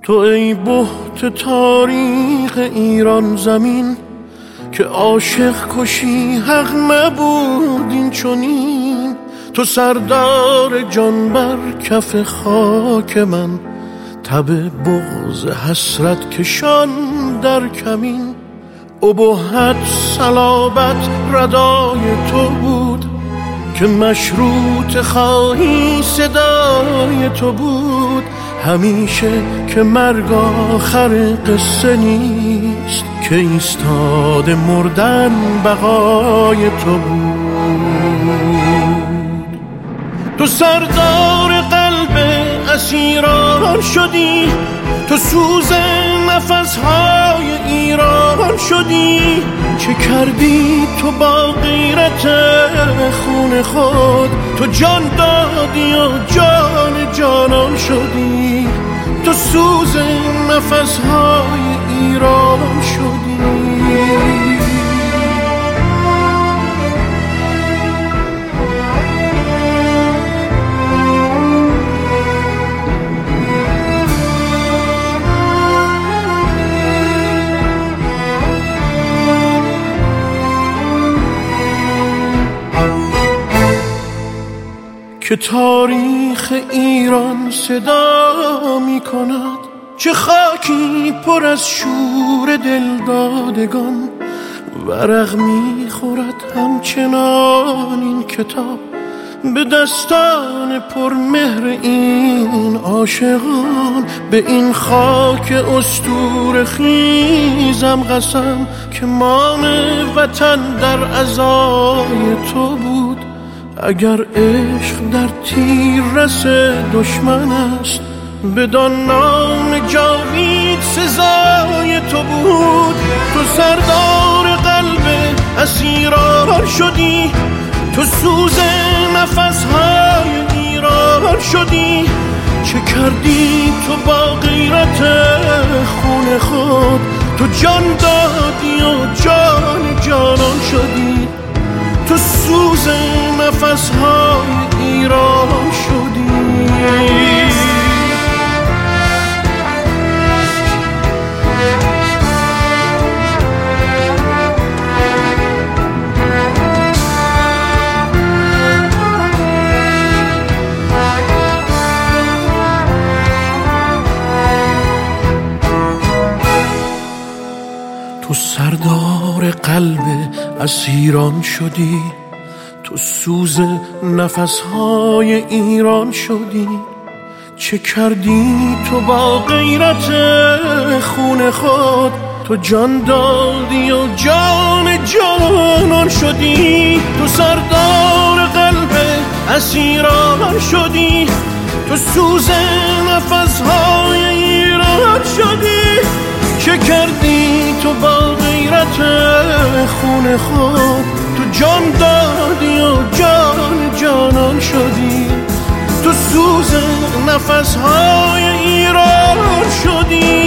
تو ای بهت تاریخ ایران زمین، که عاشق کشی حق نبود این چنین. تو سردار جان بر کف خاک من، تب بغض حسرت کشان در کمین. ابهت صلابت ردای تو بود، که مشروط خواهی صدای تو بود. همیشه که مرگ آخر قصه نیست، که ایستاده مردن بقای تو بود. تو سردار قلب اسیران شدی، تو سوز نفسهای ایران شدی. چه کردی تو با غیرت خون خود؟ تو جان دادی و جان جانان شدی. تو سوز نفسهای ایران شدی. که تاریخ ایران صدا می کند، چه خاکی پر از شور دلدادگان. ورق می خورد همچنان این کتاب، به دستان پر مهر این عاشقان. به این خاک اسطوره خیزم قسم، که مان وطن در عزای تو بود. اگر عشق در تیررس دشمن است، بدان نام جاوید سزای تو بود. تو سردار قلب اسیران شدی، تو سوز نفسهای ایران شدی. چه کردی تو با غیرت خون خود؟ تو جان دادی و جان جانان شدی. تو سوز نفسهای ایران شدی. تو سردار قلب اسیران شدی، تو سوز نفسهای ایران شدی. چه کردی تو با غیرت خون خود؟ تو جان دادی و جان جانان شدی. تو سردار قلب اسیران شدی، تو سوز نفسهای ایران شدی. چه کردی تو با غیرت خون خود؟ تو جان دادی و جان جانان شدی. تو سوز نفسهای ایران شدی.